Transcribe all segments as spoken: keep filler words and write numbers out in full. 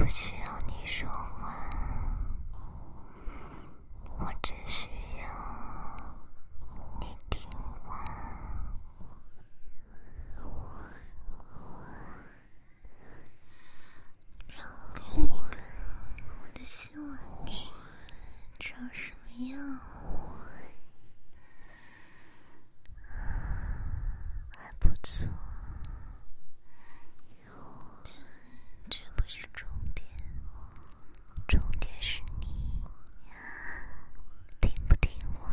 不需要你说话，我只需要你听话。让我看一看我的新玩具长什么样。还不错，但这不是重点，重点是你听不听话。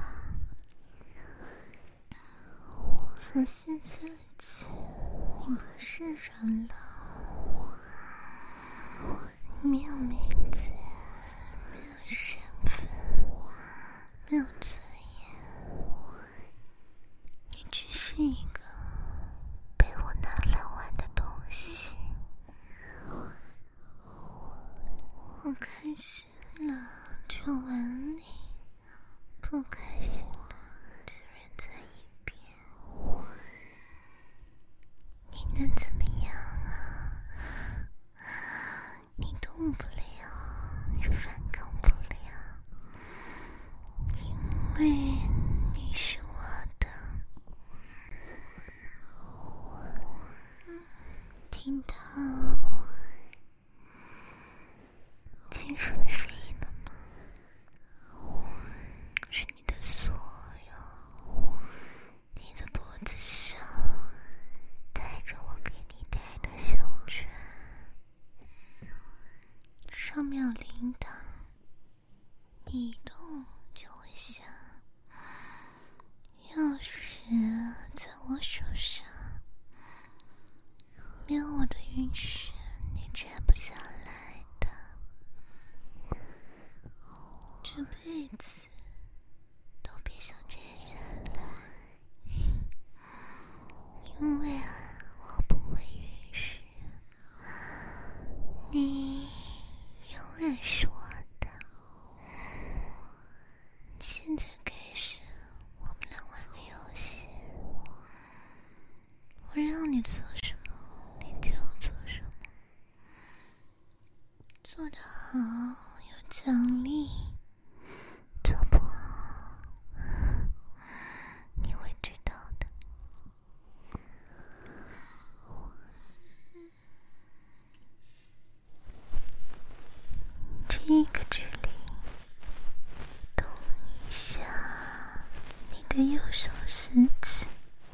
从现在起，你不是人了，没有名字，没有身份，没有尊严，你只是一个被我拿来玩的东西。我开心了就吻你，不开心了就忍在一边。你能怎么样啊？你动不了，你反抗不了，因为你是我的。听到清楚的声音了吗？是你的所有，你的脖子上戴着我给你戴的小圈，上面有铃铛，你一动就会响。钥匙在我手上，没有我的允许，你摘不下来的。这辈子都别想摘下来，因为我不会允许。你永远是我的。现在开始，我们来玩个游戏。我让你做什么，你就做什么。做得好有奖励，做不好你会知道的。这个指令动一下你的右手食指，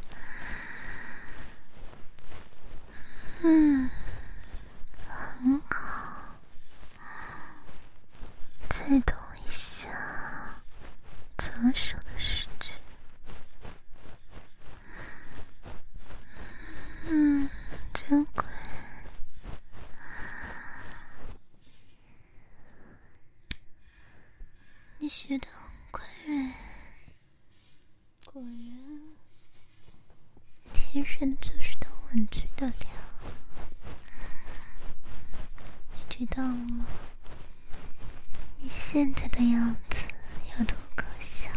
嗯，很好。再动一下左手的食指，嗯，真乖。你学得很快，果然天生就是当玩具的料。你知道吗？你现在的样子有多可笑？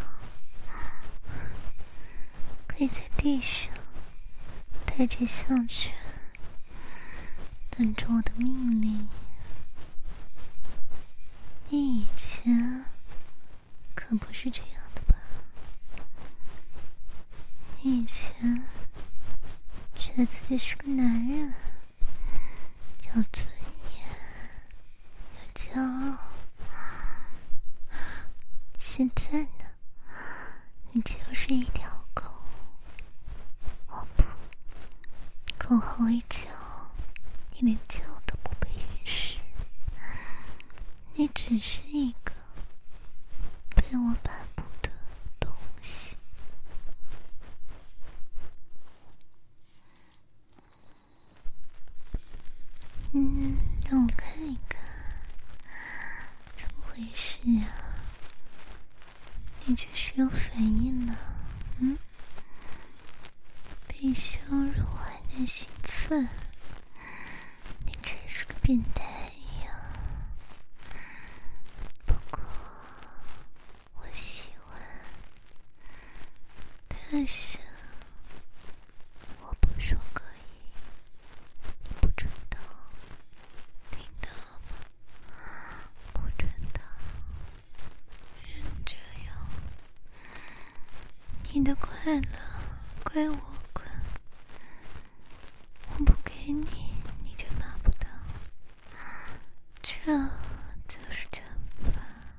可以在地上戴着项圈，等着我的命令。你以前可不是这样的吧？你以前觉得自己是个男人，有尊严，有骄傲。现在呢，你就是一条狗。我不，狗吼一叫，你连叫都不被允许。你只是一个被我摆布的东西。嗯，让我看一看，怎么回事啊？你这是有反应了，嗯？被羞辱还能兴奋，你真是个变态呀！不过我喜欢，但是我不说可以，你不准动，听到了吗？ 你的快乐归我管，我不给你，你就拿不到，这就是惩罚。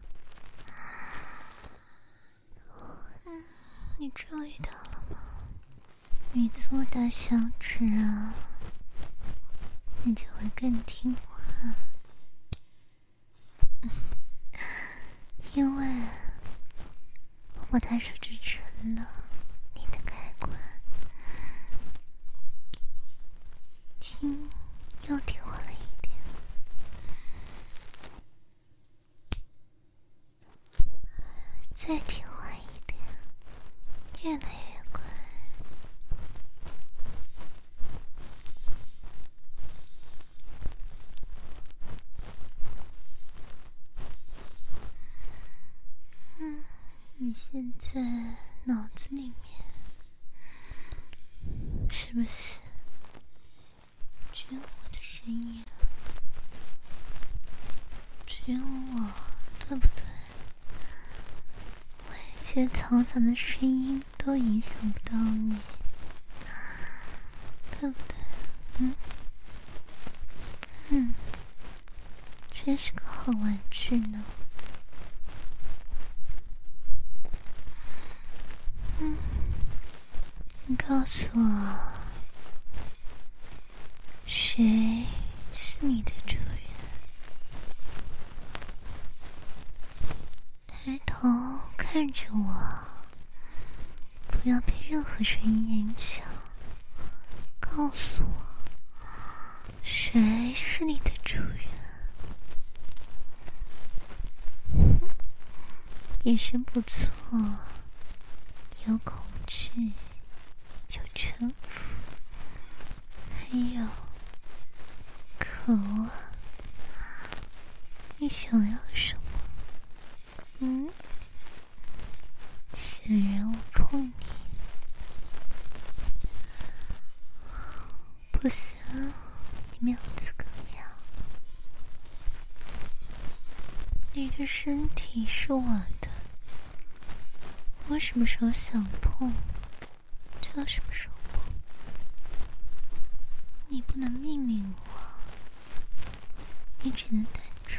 嗯，你注意到了吗？你做大小指啊，你就会更听话。因为我把它设置成了你的开关，听又听话了一点，再听话一点，越来越乖。嗯，你现在脑子里面是不是只有我的声音啊？只有我，对不对？外界嘈杂的声音都影响不到你，对不对？嗯嗯，真是个好玩具呢。嗯，你告诉我，谁是你的主人？抬头看着我，不要被任何声音影响。告诉我，谁是你的主人？眼神不错，有恐惧，有臣服，还有渴望。你想要什么？嗯？显然我碰你不行，你没有资格要。你的身体是我的，我什么时候想碰就什么时候碰，你不能命令我，你只能单纯。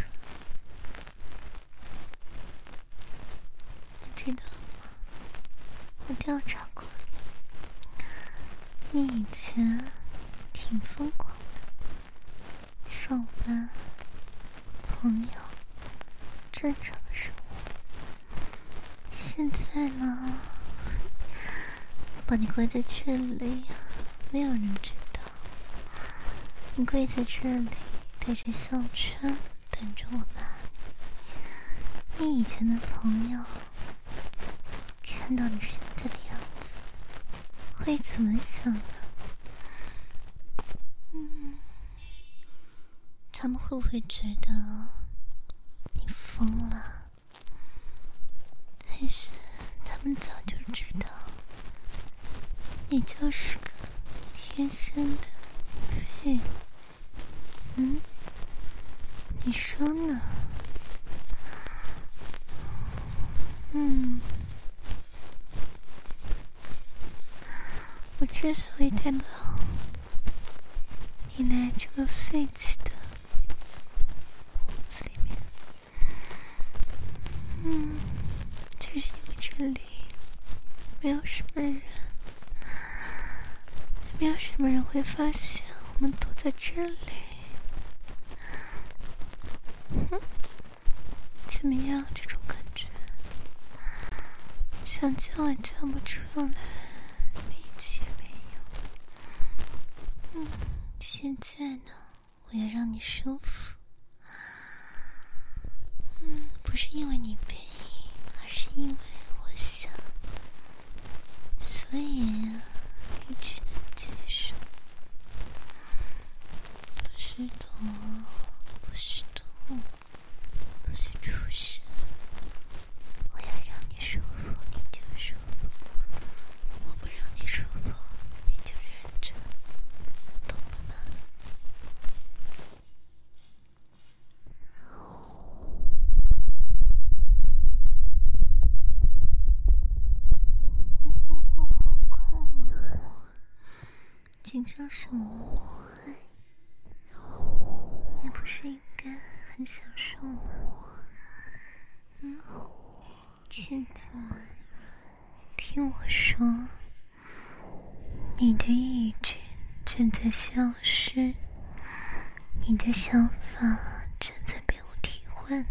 你知道吗？我调查过你，你以前挺疯狂的，上班、朋友、正常的生活。现在呢，把你关在这里，没有人知道。你跪在这里，带着项圈，等着我骂你。你以前的朋友看到你现在的样子，会怎么想呢？嗯，他们会不会觉得你疯了？还是他们早就知道你就是个天生的废物？嗯，你说呢？嗯，我之所以带到你来这个废弃的屋子里面，嗯，就是因为这里没有什么人，没有什么人会发现我们躲在这里。哼，怎么样？这种感觉，想叫也叫不出来，力气也没有。嗯，现在呢，我要让你舒服。嗯，不是因为你配，而是因为我想，所以你只能接受。不是躲，不是动，不是出声。我要让你舒服，你就舒服；我不让你舒服，你就忍着，懂了吗？你现紧张什么？你不是应该很享受吗？嗯，现在听我说，你的意志正在消失，你的想法正在被我替换。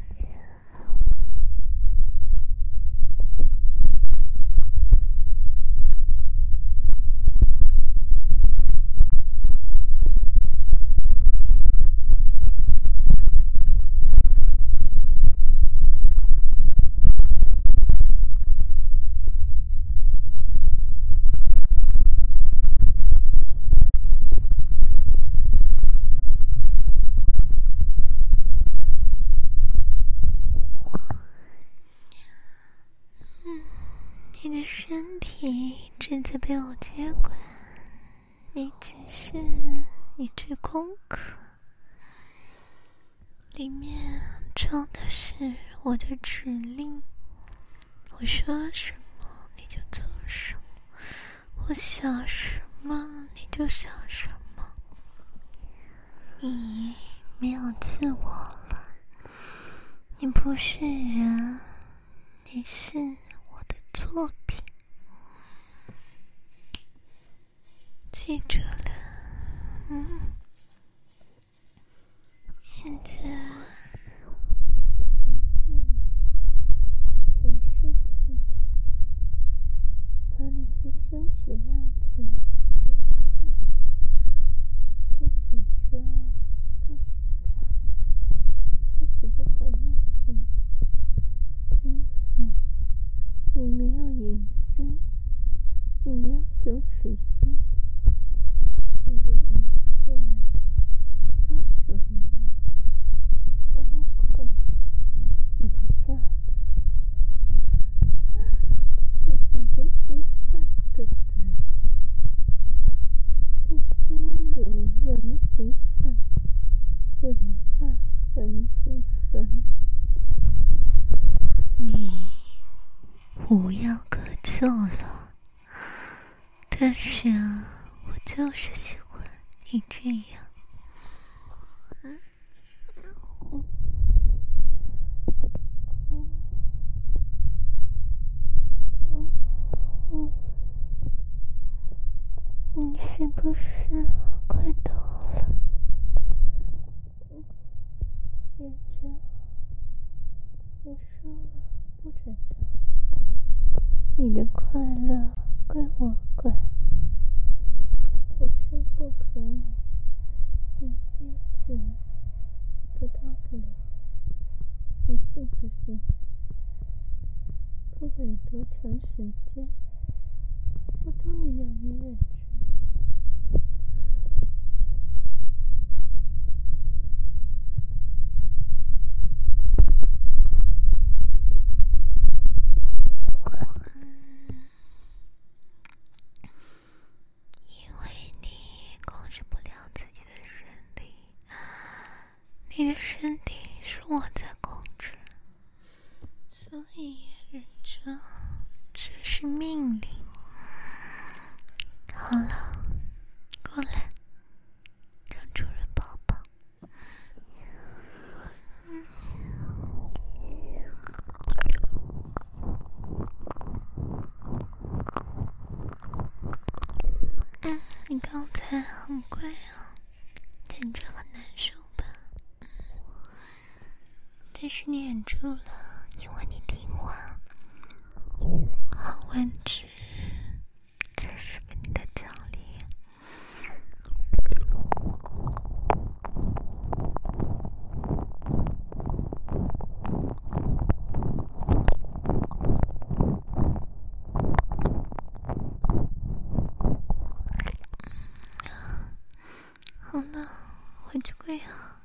你的身体正在被我接管，你只是一只空壳，里面装的是我的指令。我说什么你就做什么，我想什么你就想什么。你没有自我了，你不是人，你是我的作品。记住了，嗯，现在，嗯，审视自己，把你最羞耻的样子，不许装，不许藏，不许不好意思，因为你没有隐私，你没有羞耻心。你的一切都属于我，包括你的下体。你正在兴奋，对不对？被羞辱让你兴奋，被我骂让你兴奋。你无药可救了，但是啊，我就是喜欢你这样。嗯嗯嗯嗯，你是不是快到了？认真，我说了不准到。你的快乐归我管。我说不可以，一辈子都到不了。你信不信？不管多长时间，我都能让你认真。因为你控制不了自己的身体，你的身体是我在控制，所以忍着，这是命令。好了，过来，让主人抱抱。嗯，嗯，你刚才很乖啊，忍着很难受吧？嗯，但是你忍住了，因为你听话。好玩具，这是给你的奖励。好了，回去跪好。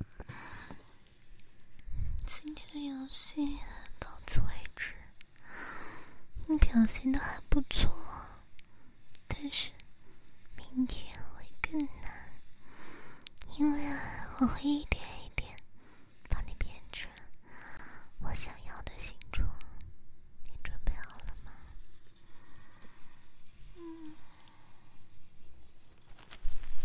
今天的游戏到此为止，你表现得还不错，但是明天会更难，因为我会一点一点把你变成我想要的形状。你准备好了吗？嗯。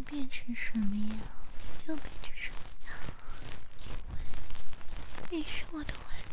变成什么样就变成什么样，因为你是我的完